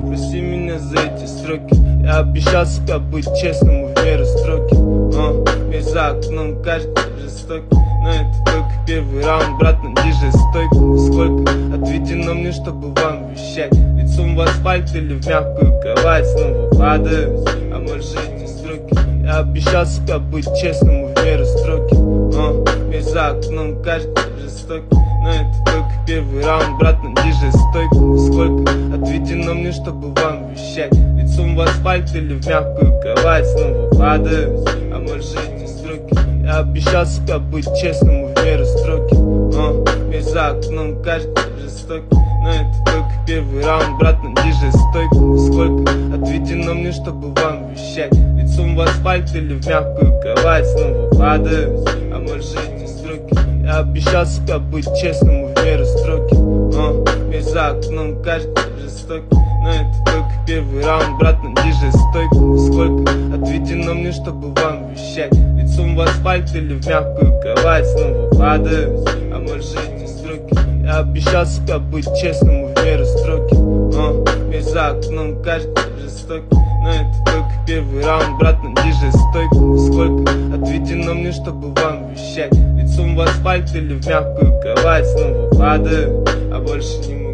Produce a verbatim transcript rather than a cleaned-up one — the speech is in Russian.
прости меня за эти строки. Я обещал себя быть честным и в меру строки. uh, Мир за окном кажется жестокий, но это только первый раунд, брат, найди же стойку. Сколько отведено мне, чтобы вам вещать? Лицом в асфальт или в мягкую кровать? Снова падаю, а может жизни строки. Я обещал себя быть честным и в меру строки. uh, Мир за окном кажется жестокий, но это только первый раунд, брат, найди же стойку. Сколько отведено мне, чтобы вам вещать? Лицом в асфальт или в мягкую кровать? Снова падаю, а может жизни строки. Я обещал себя быть честным и в меру строки. uh, Мир за окном кажется жестокий, но это только первый раунд, брат, найди же стойку. Сколько отведено мне, чтобы вам вещать? Лицом в асфальт или в мягкую кровать? Снова падаю, а может жизни строки. Я обещал себя быть честным и в меру строки. uh, Мир за окном кажется жестокий, но это только первый раунд, брат, найди же стойку. Сколько отведено мне, чтобы вам вещать? Лицом в асфальт или в мягкую кровать? Снова падаю, а может жизни строки. Я обещал себя быть честным и в меру строки. uh, Мир за окном кажется жестокий, но это только первый раунд, брат, найди же стойку. Сколько отведено мне, чтобы вам вещать? Лицом в асфальт или в мягкую кровать? Снова падаю, а больше не могу.